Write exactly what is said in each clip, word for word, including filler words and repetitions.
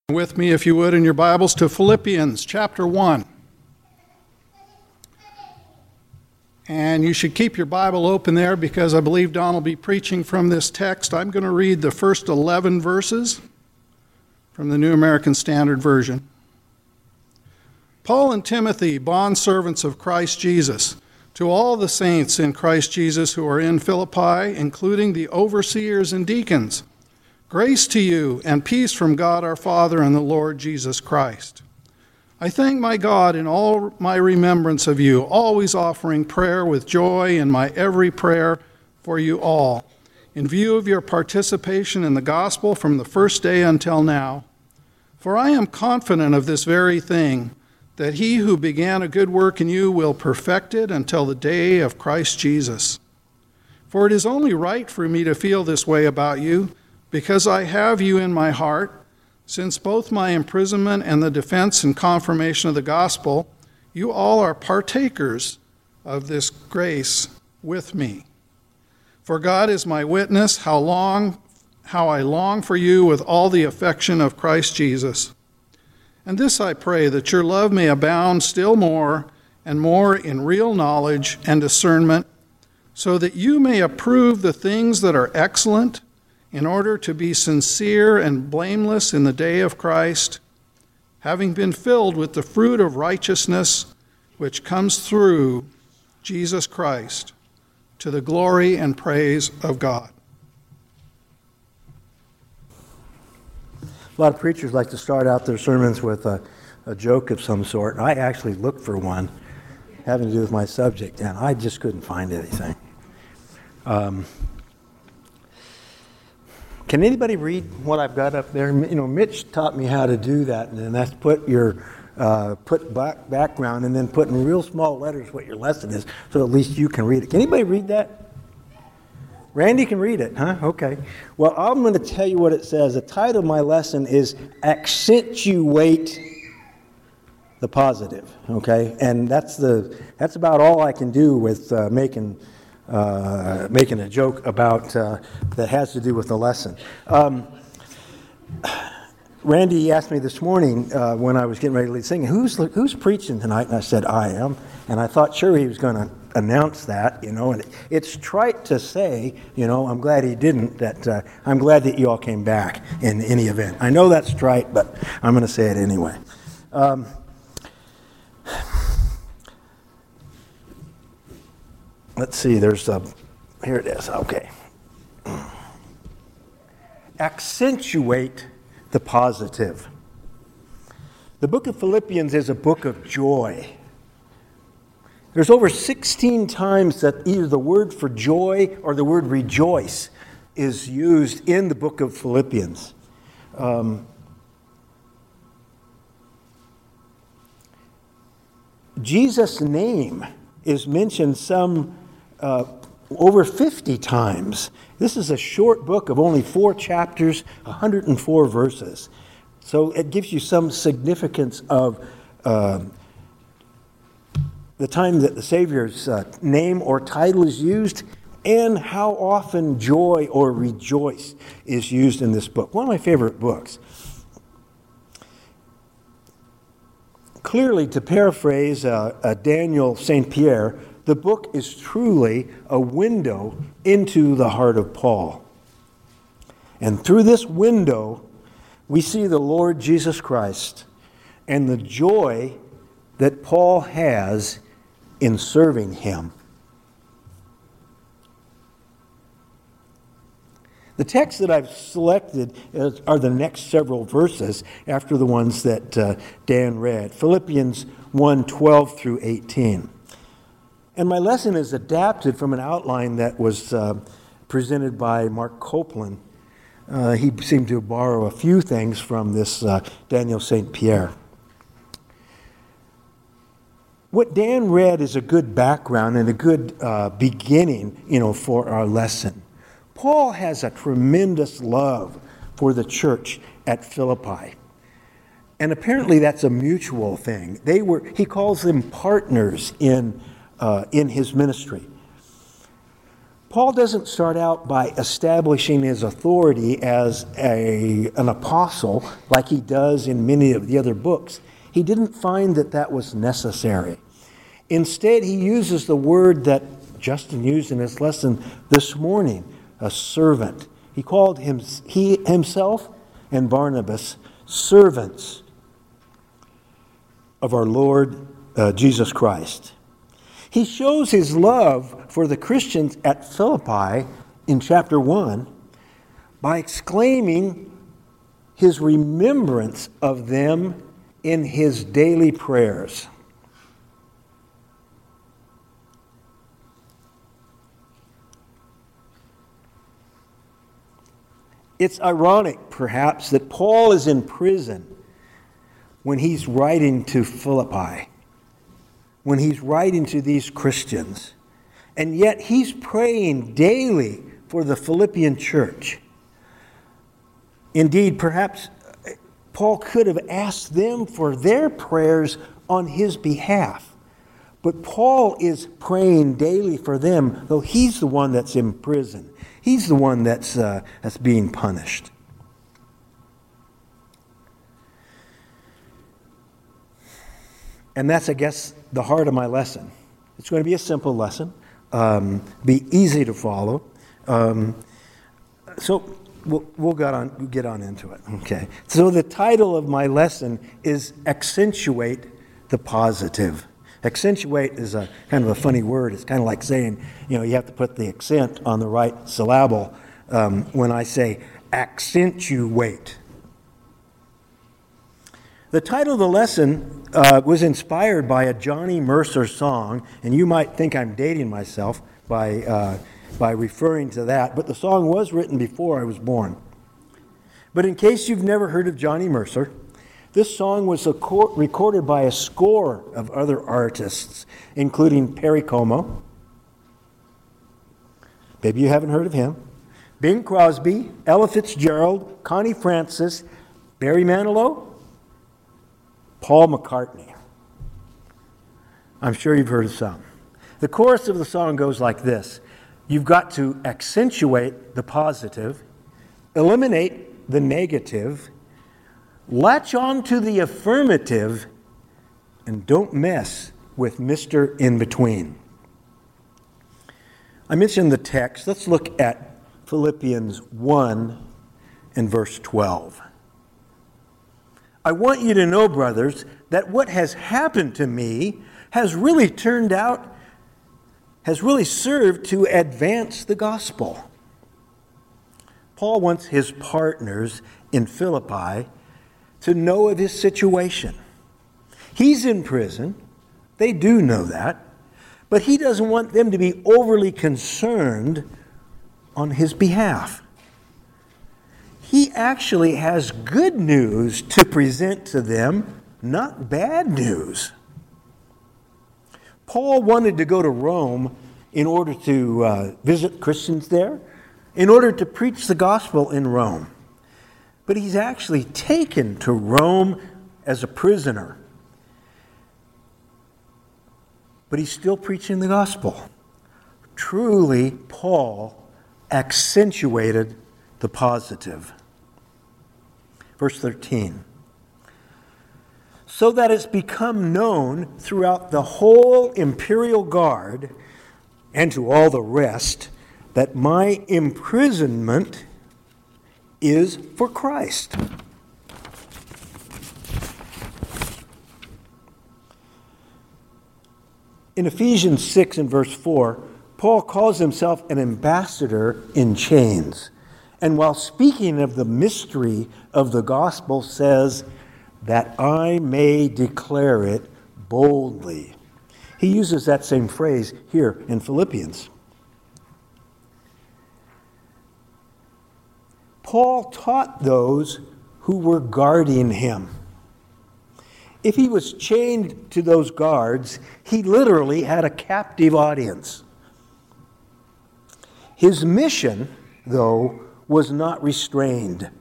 With me, if you would, in your Bibles to Philippians chapter one. And you should keep your Bible open there because I believe Don will be preaching from this text. I'm going to read the first eleven verses from the New American Standard Version. Paul and Timothy, bondservants of Christ Jesus, to all the saints in Christ Jesus who are in Philippi, including the overseers and deacons, grace to you and peace from God our Father and the Lord Jesus Christ. I thank my God in all my remembrance of you, always offering prayer with joy in my every prayer for you all, in view of your participation in the gospel from the first day until now. For I am confident of this very thing, that he who began a good work in you will perfect it until the day of Christ Jesus. For it is only right for me to feel this way about you, because I have you in my heart, since both my imprisonment and the defense and confirmation of the gospel, you all are partakers of this grace with me. For God is my witness, how long, how I long for you with all the affection of Christ Jesus. And this I pray, that your love may abound still more and more in real knowledge and discernment, so that you may approve the things that are excellent, in order to be sincere and blameless in the day of Christ, having been filled with the fruit of righteousness which comes through Jesus Christ, to the glory and praise of God. A lot of preachers like to start out their sermons with a, a joke of some sort, and I actually looked for one having to do with my subject, and I just couldn't find anything. Um, Can anybody read what I've got up there? You know, Mitch taught me how to do that, and that's put your uh, put back background and then put in real small letters what your lesson is, so at least you can read it. Can anybody read that? Randy can read it, huh? Okay. Well, I'm going to tell you what it says. The title of my lesson is Accentuate the Positive. Okay, and that's the that's about all I can do with uh, making. Uh, making a joke about uh, that has to do with the lesson. Um, Randy asked me this morning uh, when I was getting ready to lead singing, who's who's preaching tonight? And I said, I am. And I thought, sure, he was going to announce that, you know. And it's trite to say, you know, I'm glad he didn't, that uh, I'm glad that you all came back in any event. I know that's trite, but I'm going to say it anyway. Um, Let's see, there's a, here it is, okay. Accentuate the positive. The book of Philippians is a book of joy. There's over sixteen times that either the word for joy or the word rejoice is used in the book of Philippians. Um, Jesus' name is mentioned some Uh, over fifty times. This is a short book of only four chapters, one hundred four verses. So it gives you some significance of uh, the time that the Savior's uh, name or title is used, and how often joy or rejoice is used in this book. One of my favorite books. Clearly, to paraphrase uh, uh, Daniel Saint Pierre, the book is truly a window into the heart of Paul. And through this window, we see the Lord Jesus Christ and the joy that Paul has in serving him. The text that I've selected is, are the next several verses after the ones that uh, Dan read. Philippians one, twelve through eighteen. And my lesson is adapted from an outline that was uh, presented by Mark Copeland. Uh, he seemed to borrow a few things from this uh, Daniel Saint Pierre. What Dan read is a good background and a good uh, beginning, you know, for our lesson. Paul has a tremendous love for the church at Philippi. And apparently that's a mutual thing. They were, he calls them partners in Uh, in his ministry. Paul doesn't start out by establishing his authority as a, an apostle like he does in many of the other books. He didn't find that that was necessary. Instead, he uses the word that Justin used in his lesson this morning, a servant. He called him, he himself and Barnabas servants of our Lord uh, Jesus Christ. He shows his love for the Christians at Philippi in chapter one by exclaiming his remembrance of them in his daily prayers. It's ironic, perhaps, that Paul is in prison when he's writing to Philippi, when he's writing to these Christians, and yet he's praying daily for the Philippian church. Indeed, perhaps Paul could have asked them for their prayers on his behalf, but Paul is praying daily for them, though he's the one that's in prison. He's the one that's, uh, that's being punished. And that's, I guess, the heart of my lesson. It's going to be a simple lesson, um, be easy to follow. Um, so we'll, we'll get on, we'll get on into it. Okay. So the title of my lesson is Accentuate the Positive. Accentuate is a kind of a funny word. It's kind of like saying, you know, you have to put the accent on the right syllable um, when I say accentuate. The title of the lesson uh, was inspired by a Johnny Mercer song, and you might think I'm dating myself by, uh, by referring to that, but the song was written before I was born. But in case you've never heard of Johnny Mercer, this song was recorded by a score of other artists, including Perry Como. Maybe you haven't heard of him. Bing Crosby, Ella Fitzgerald, Connie Francis, Barry Manilow, Paul McCartney. I'm sure you've heard of some. The chorus of the song goes like this. You've got to accentuate the positive, eliminate the negative, latch on to the affirmative, and don't mess with Mister In-Between. I mentioned the text. Let's look at Philippians one and verse twelve. I want you to know, brothers, that what has happened to me has really turned out, has really served to advance the gospel. Paul wants his partners in Philippi to know of his situation. He's in prison. They do know that. But he doesn't want them to be overly concerned on his behalf. He actually has good news to present to them, not bad news. Paul wanted to go to Rome in order to uh, visit Christians there, in order to preach the gospel in Rome. But he's actually taken to Rome as a prisoner. But he's still preaching the gospel. Truly, Paul accentuated the positive. Verse thirteen. So that it's become known throughout the whole imperial guard and to all the rest that my imprisonment is for Christ. In Ephesians six and verse four, Paul calls himself an ambassador in chains. And while speaking of the mystery of the gospel, says that I may declare it boldly. He uses that same phrase here in Philippians. Paul taught those who were guarding him. If he was chained to those guards, he literally had a captive audience. His mission, though, was not restrained.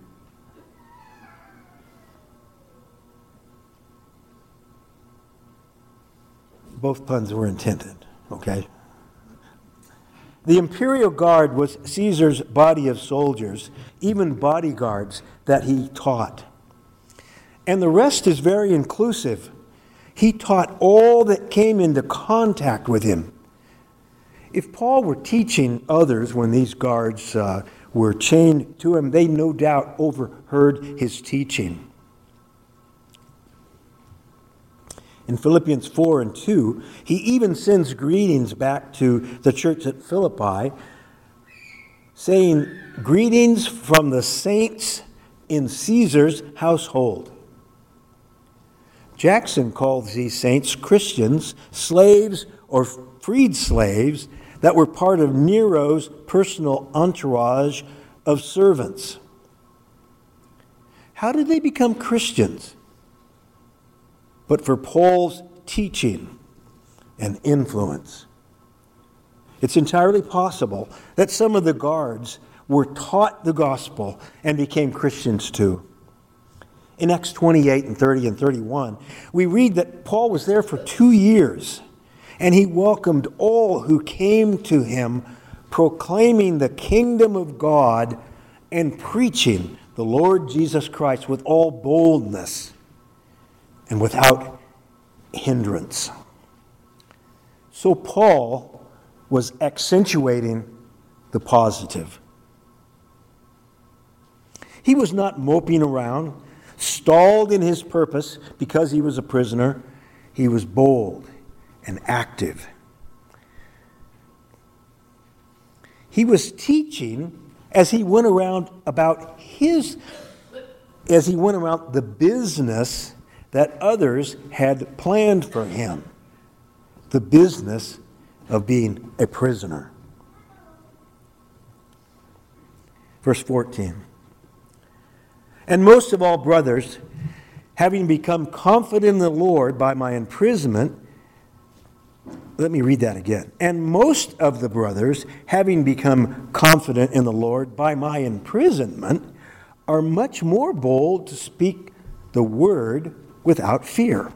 Both puns were intended, okay? The imperial guard was Caesar's body of soldiers, even bodyguards that he taught. And the rest is very inclusive. He taught all that came into contact with him. If Paul were teaching others when these guards uh, were chained to him, they no doubt overheard his teaching. In Philippians four and two, he even sends greetings back to the church at Philippi, saying, "Greetings from the saints in Caesar's household." Jackson calls these saints Christians, slaves or freed slaves that were part of Nero's personal entourage of servants. How did they become Christians? But for Paul's teaching and influence. It's entirely possible that some of the guards were taught the gospel and became Christians too. In Acts twenty-eight and thirty and thirty-one, we read that Paul was there for two years, and he welcomed all who came to him, proclaiming the kingdom of God and preaching the Lord Jesus Christ with all boldness and without hindrance. So Paul was accentuating the positive. He was not moping around, stalled in his purpose because he was a prisoner. He was bold and active. He was teaching as he went around about his, as he went around the business that others had planned for him, the business of being a prisoner. Verse fourteen. And most of all, brothers, having become confident in the Lord by my imprisonment, let me read that again. And most of the brothers, having become confident in the Lord by my imprisonment, are much more bold to speak the word without fear.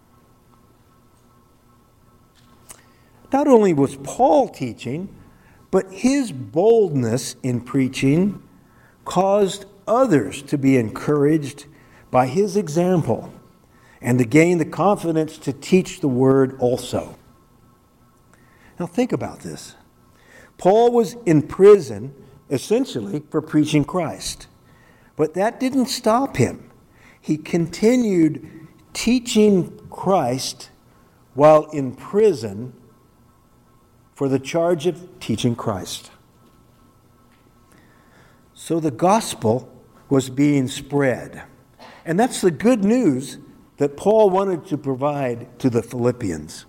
Not only was Paul teaching, but his boldness in preaching caused others to be encouraged by his example and to gain the confidence to teach the word also. Now think about this. Paul was in prison essentially for preaching Christ, but that didn't stop him. He continued teaching Christ while in prison for the charge of teaching Christ. So the gospel was being spread. And that's the good news that Paul wanted to provide to the Philippians.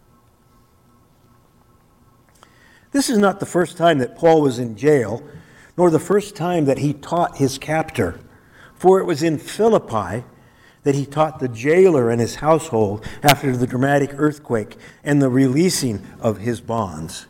This is not the first time that Paul was in jail, nor the first time that he taught his captor, for it was in Philippi that he taught the jailer and his household after the dramatic earthquake and the releasing of his bonds.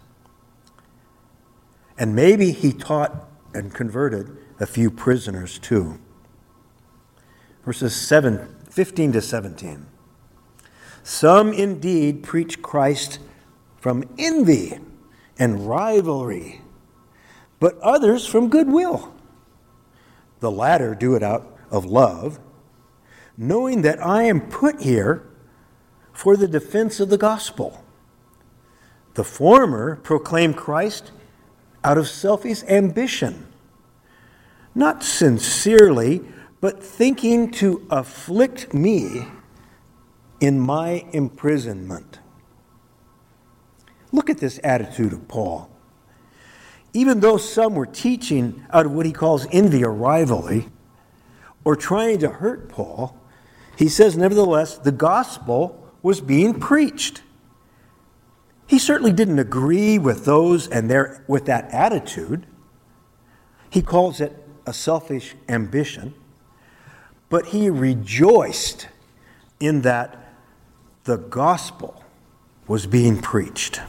And maybe he taught and converted a few prisoners too. Verses seven, fifteen to seventeen. Some indeed preach Christ from envy and rivalry, but others from goodwill. The latter do it out of love, knowing that I am put here for the defense of the gospel. The former proclaim Christ out of selfish ambition, not sincerely, but thinking to afflict me in my imprisonment. Look at this attitude of Paul. Even though some were teaching out of what he calls envy or rivalry, or trying to hurt Paul, he says, nevertheless, the gospel was being preached. He certainly didn't agree with those and their with that attitude. He calls it a selfish ambition, but he rejoiced in that the gospel was being preached.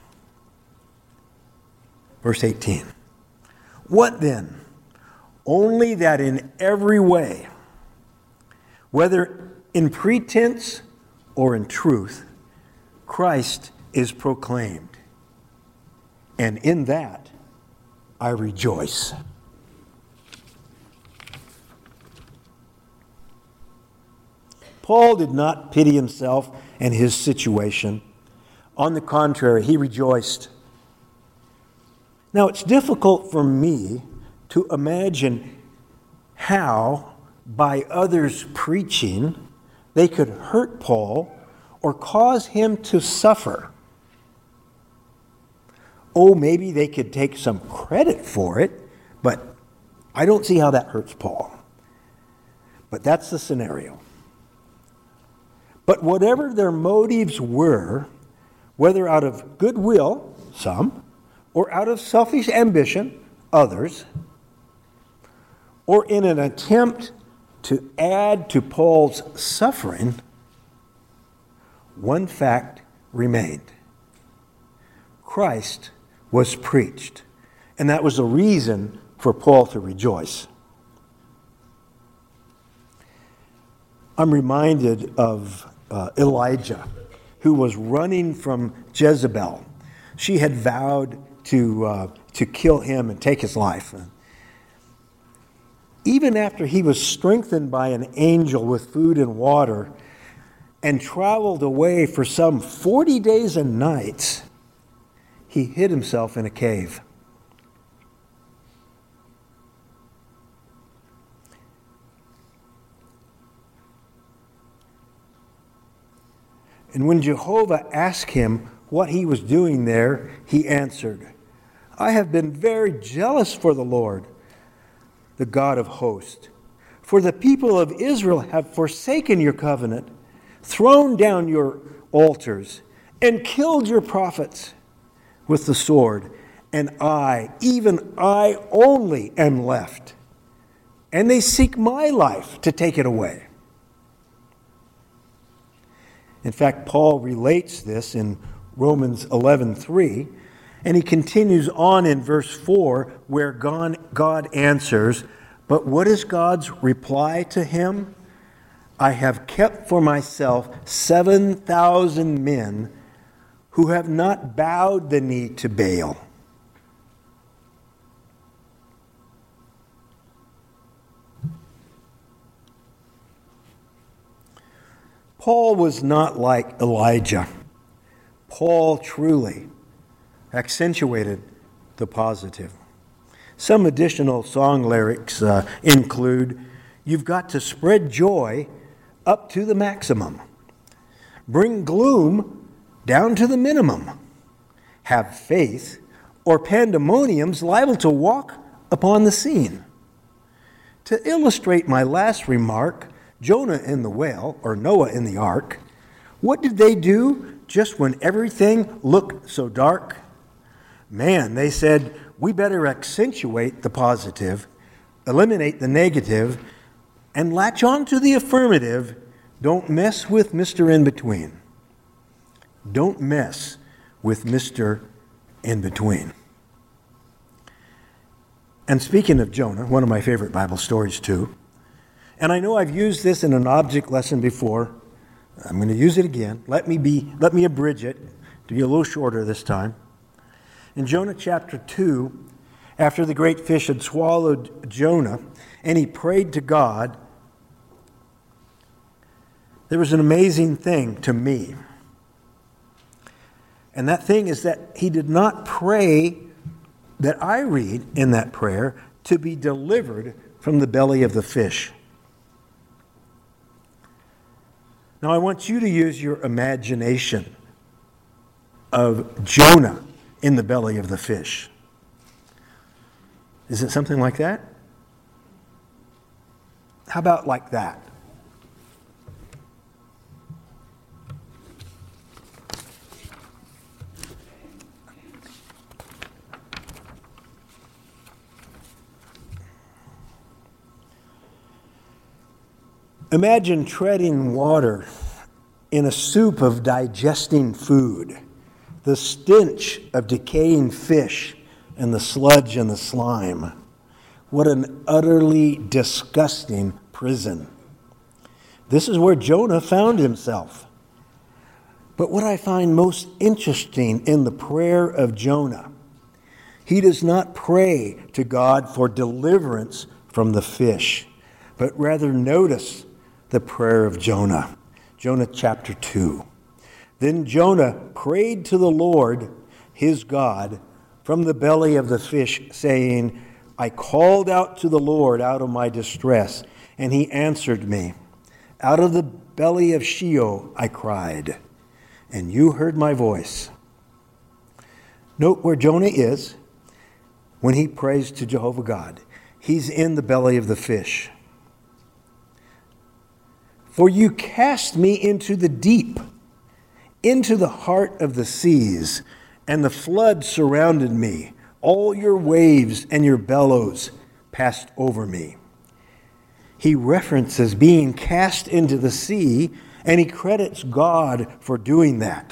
Verse eighteen. What then? Only that in every way, whether in pretense or in truth, Christ is proclaimed. and in that I rejoice. Paul did not pity himself and his situation. On the contrary, he rejoiced. Now, it's difficult for me to imagine how, by others' preaching, they could hurt Paul or cause him to suffer. Oh, maybe they could take some credit for it, but I don't see how that hurts Paul. But that's the scenario. But whatever their motives were, whether out of goodwill, some, or out of selfish ambition, others, or in an attempt to add to Paul's suffering, one fact remained. Christ was preached, and that was a reason for Paul to rejoice. I'm reminded of uh, Elijah, who was running from Jezebel. She had vowed to uh, to kill him and take his life. Even after he was strengthened by an angel with food and water and traveled away for some forty days and nights, he hid himself in a cave. And when Jehovah asked him what he was doing there, he answered, I have been very jealous for the Lord, the God of hosts. For the people of Israel have forsaken your covenant, thrown down your altars, and killed your prophets with the sword. And I, even I only, am left. And they seek my life to take it away. In fact, Paul relates this in Romans eleven three, and he continues on in verse four, where God, God answers, but what is God's reply to him? I have kept for myself seven thousand men who have not bowed the knee to Baal. Paul was not like Elijah. Paul truly accentuated the positive. Some additional song lyrics uh, include, you've got to spread joy up to the maximum. Bring gloom down to the minimum. Have faith, or pandemonium's liable to walk upon the scene. To illustrate my last remark, Jonah in the whale, or Noah in the ark, what did they do just when everything looked so dark? Man, they said, we better accentuate the positive, eliminate the negative, and latch on to the affirmative. Don't mess with Mister In-Between. Don't mess with Mister In-Between. And speaking of Jonah, one of my favorite Bible stories too, and I know I've used this in an object lesson before. I'm going to use it again. Let me be. Let me abridge it to be a little shorter this time. In Jonah chapter two, after the great fish had swallowed Jonah, and he prayed to God, there was an amazing thing to me. And that thing is that he did not pray, that I read in that prayer, to be delivered from the belly of the fish. Now, I want you to use your imagination of Jonah in the belly of the fish. Is it something like that? How about like that? Imagine treading water in a soup of digesting food, the stench of decaying fish, and the sludge and the slime. What an utterly disgusting prison. This is where Jonah found himself. But what I find most interesting in the prayer of Jonah He does not pray to God for deliverance from the fish, but rather notice the prayer of Jonah. Jonah chapter two. Then Jonah prayed to the Lord, his God, from the belly of the fish, saying, I called out to the Lord out of my distress, and he answered me. Out of the belly of Sheol I cried, and you heard my voice. Note where Jonah is when he prays to Jehovah God. He's in the belly of the fish. For you cast me into the deep, into the heart of the seas, and the flood surrounded me. All your waves and your bellows passed over me. He references being cast into the sea, and he credits God for doing that.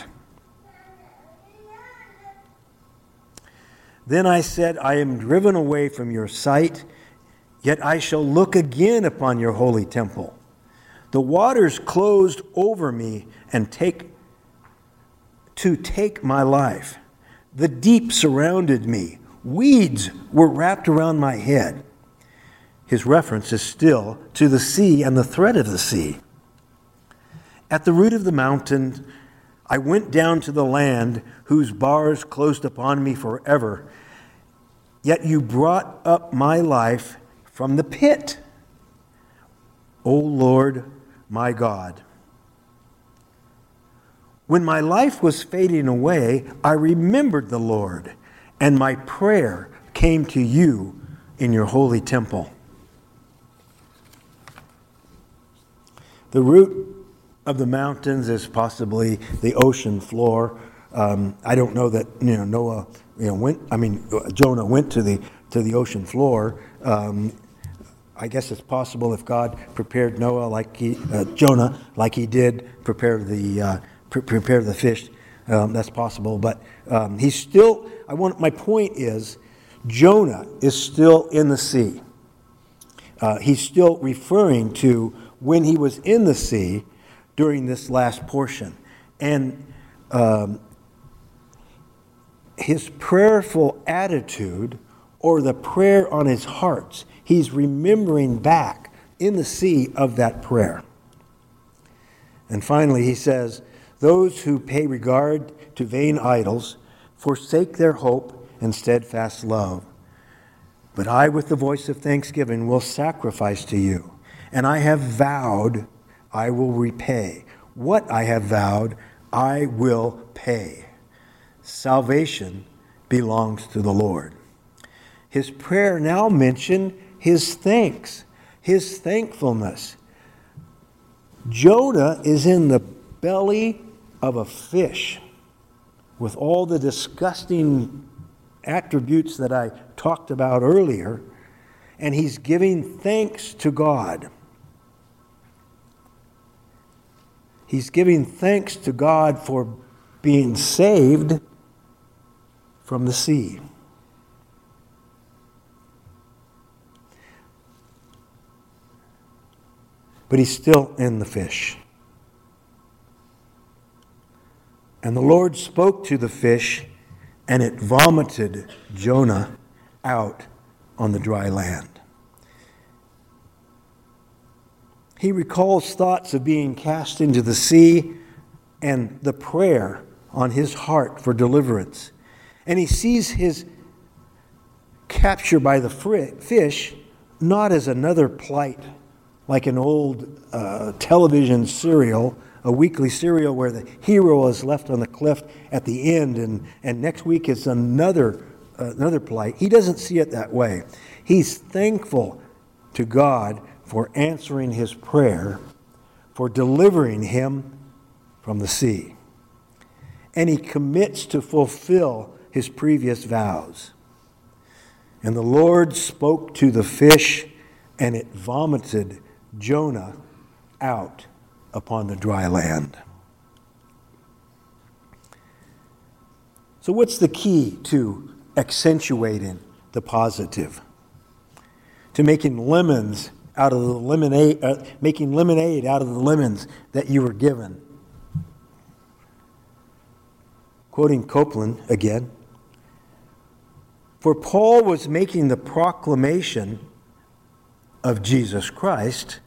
Then I said, I am driven away from your sight, yet I shall look again upon your holy temple. The waters closed over me and take to take my life. The deep surrounded me. Weeds were wrapped around my head. His reference is still to the sea and the threat of the sea. At the root of the mountain, I went down to the land whose bars closed upon me forever. Yet you brought up my life from the pit, O Lord, my God. When my life was fading away, I remembered the Lord, and my prayer came to you in your holy temple. The root of the mountains is possibly the ocean floor. Um, I don't know that you know Noah, you know, went. I mean, Jonah went to the to the ocean floor. Um, I guess it's possible if God prepared Noah like he, uh, Jonah, like he did prepare the uh, pre- prepare the fish. Um, that's possible, but um, he's still. I want. My point is, Jonah is still in the sea. Uh, he's still referring to when he was in the sea during this last portion. And um, his prayerful attitude, or the prayer on his heart, he's remembering back in the sea of that prayer. And finally he says, those who pay regard to vain idols forsake their hope and steadfast love. But I, with the voice of thanksgiving, will sacrifice to you. And I have vowed, I will repay. What I have vowed, I will pay. Salvation belongs to the Lord. His prayer now mentioned his thanks, his thankfulness. Jonah is in the belly of a fish with all the disgusting attributes that I talked about earlier, and he's giving thanks to God. He's giving thanks to God for being saved from the sea. But he's still in the fish. And the Lord spoke to the fish, and it vomited Jonah out on the dry land. He recalls thoughts of being cast into the sea and the prayer on his heart for deliverance. And he sees his capture by the fish not as another plight, like an old uh, television serial, a weekly serial where the hero is left on the cliff at the end, and, and next week is another, uh, another plight. He doesn't see it that way. He's thankful to God for answering his prayer, for delivering him from the sea. And he commits to fulfill his previous vows. And the Lord spoke to the fish, and it vomited Jonah out upon the dry land. So what's the key to accentuating the positive? To making lemons out of the lemonade, uh, making lemonade out of the lemons that you were given. Quoting Copeland again, For Paul was making the proclamation of Jesus Christ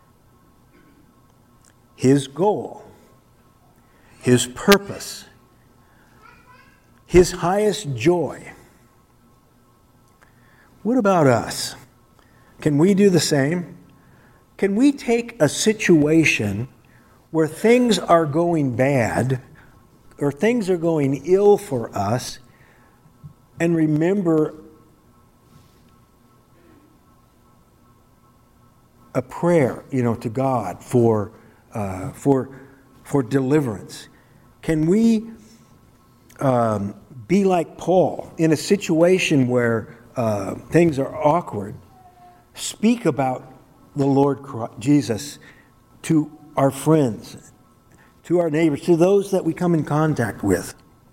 his goal, his purpose, his highest joy. What about us? Can we do the same? Can we take a situation where things are going bad or things are going ill for us and remember a prayer, you know, to God for uh, for for deliverance? Can we um, be like Paul in a situation where uh, things are awkward? Speak about the Lord Jesus to our friends, to our neighbors, to those that we come in contact with.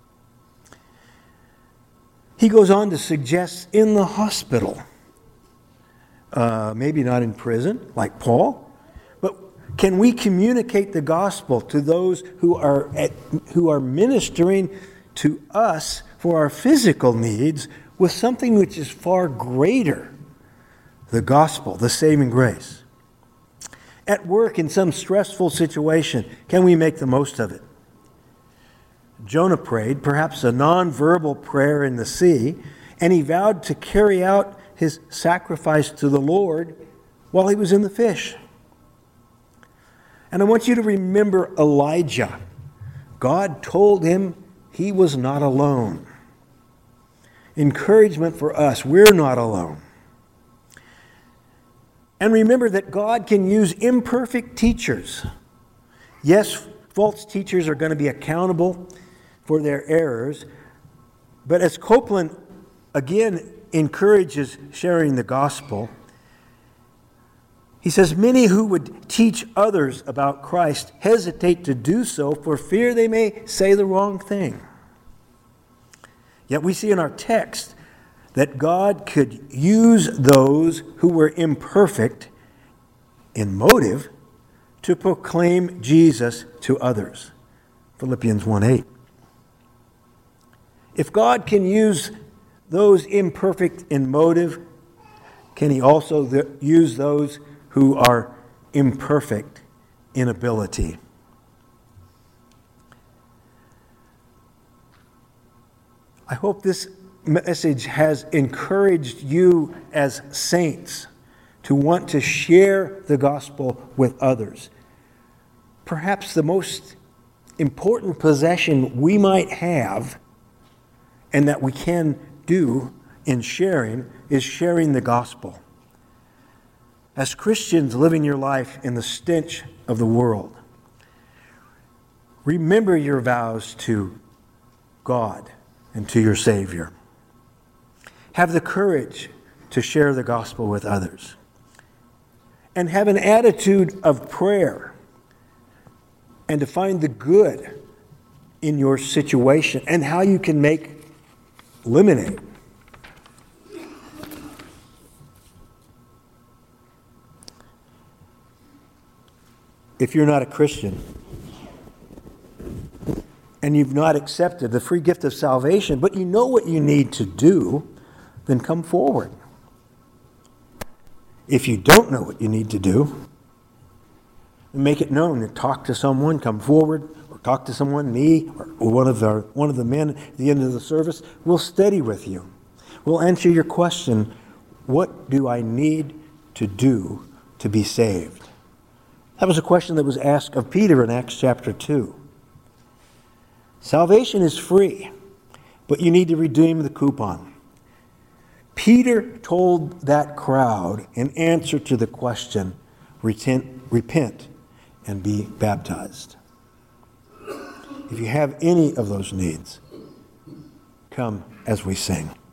He goes on to suggest in the hospital, uh, maybe not in prison like Paul, but can we communicate the gospel to those who are at, who are ministering to us for our physical needs with something which is far greater, the gospel, the saving grace? At work, in some stressful situation, can we make the most of it? Jonah prayed, perhaps a non-verbal prayer in the sea, and he vowed to carry out his sacrifice to the Lord while he was in the fish. And I want you to remember Elijah. God told him he was not alone. Encouragement for us, we're not alone. And remember that God can use imperfect teachers. Yes, false teachers are going to be accountable for their errors. But as Copeland again encourages sharing the gospel, he says, many who would teach others about Christ hesitate to do so for fear they may say the wrong thing. Yet we see in our text that God could use those who were imperfect in motive to proclaim Jesus to others. Philippians one eight. If God can use those imperfect in motive, can he also th- use those who are imperfect in ability? I hope this message has encouraged you as saints to want to share the gospel with others. Perhaps the most important possession we might have and that we can do in sharing is sharing the gospel. As Christians living your life in the stench of the world, remember your vows to God and to your Savior. Have the courage to share the gospel with others. And have an attitude of prayer and to find the good in your situation and how you can make lemonade. If you're not a Christian and you've not accepted the free gift of salvation, but you know what you need to do, then come forward. If you don't know what you need to do, make it known and talk to someone, come forward, or talk to someone, me, or one of the one of the men at the end of the service. We'll study with you. We'll answer your question, what do I need to do to be saved? That was a question that was asked of Peter in Acts chapter two. Salvation is free, but you need to redeem the coupon. Peter told that crowd in answer to the question, repent, repent and be baptized. If you have any of those needs, come as we sing.